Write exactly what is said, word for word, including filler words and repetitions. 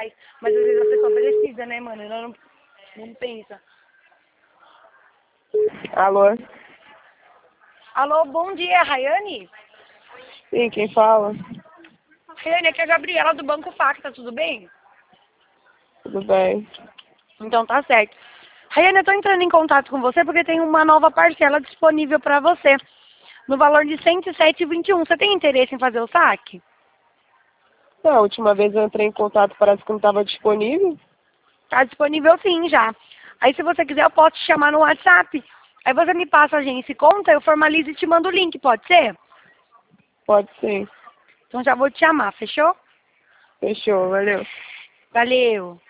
reais. Mas às vezes a pessoa precisa, né, mano? Ela não, não pensa. Alô? Alô, bom dia, Rayane? Sim, quem fala? Rayane, aqui é a Gabriela do Banco Facta, tudo bem? Tudo bem. Então tá certo. Rayane, eu tô entrando em contato com você porque tem uma nova parcela disponível para você. No valor de cento e sete reais e vinte e um. Você tem interesse em fazer o saque? Não, a última vez eu entrei em contato, parece que não estava disponível. Tá disponível sim, já. Aí se você quiser eu posso te chamar no WhatsApp. Aí você me passa a agência e conta, eu formalizo e te mando o link, pode ser? Pode ser. Então já vou te chamar, fechou? Fechou, valeu. Valeu.